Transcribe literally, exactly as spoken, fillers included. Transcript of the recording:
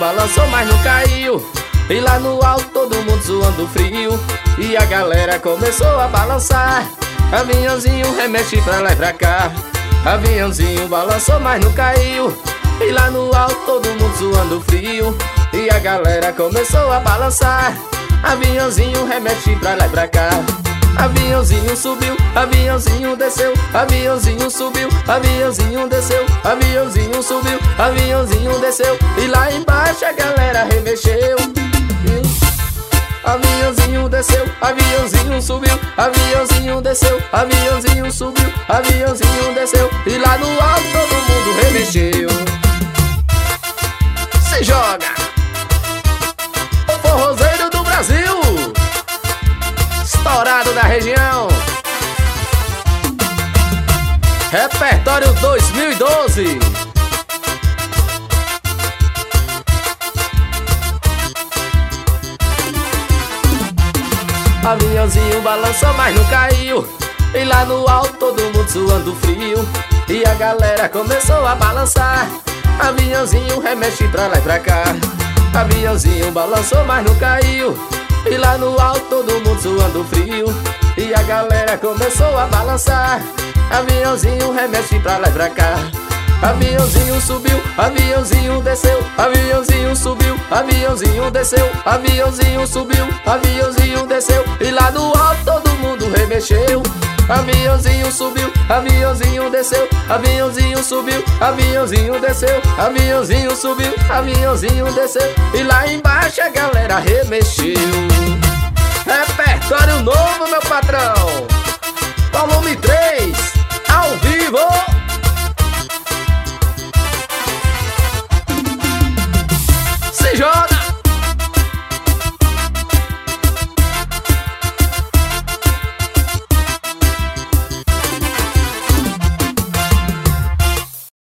balançou, mas não caiu. E lá no alto todo mundo suando frio, e a galera começou a balançar. Aviãozinho remexe pra lá e pra cá. Aviãozinho balançou, mas não caiu. E lá no alto todo mundo suando frio, e a galera começou a balançar. Aviãozinho remexe pra lá e pra cá. Aviãozinho subiu, aviãozinho desceu, aviãozinho subiu, aviãozinho desceu, aviãozinho subiu, aviãozinho desceu, e lá embaixo a galera remexeu. Aviãozinho desceu, aviãozinho subiu, aviãozinho desceu, aviãozinho subiu, aviãozinho desceu, e lá no alto todo mundo remexeu. Se joga! O forrozeiro do Brasil, estourado da região. Repertório dois mil e doze. Aviãozinho balançou, mas não caiu. E lá no alto todo mundo suando frio, e a galera começou a balançar. Aviãozinho remexe pra lá e pra cá. Aviãozinho balançou, mas não caiu. E lá no alto todo mundo suando frio, e a galera começou a balançar. Aviãozinho remexe pra lá e pra cá. Aviãozinho subiu, aviãozinho desceu, aviãozinho subiu, aviãozinho desceu, aviãozinho subiu, aviãozinho desceu, e lá no alto todo mundo remexeu. Aviãozinho subiu, aviãozinho desceu, aviãozinho subiu, aviãozinho desceu, aviãozinho subiu, aviãozinho desceu, e lá embaixo a galera remexeu. Repertório novo, meu patrão, volume três.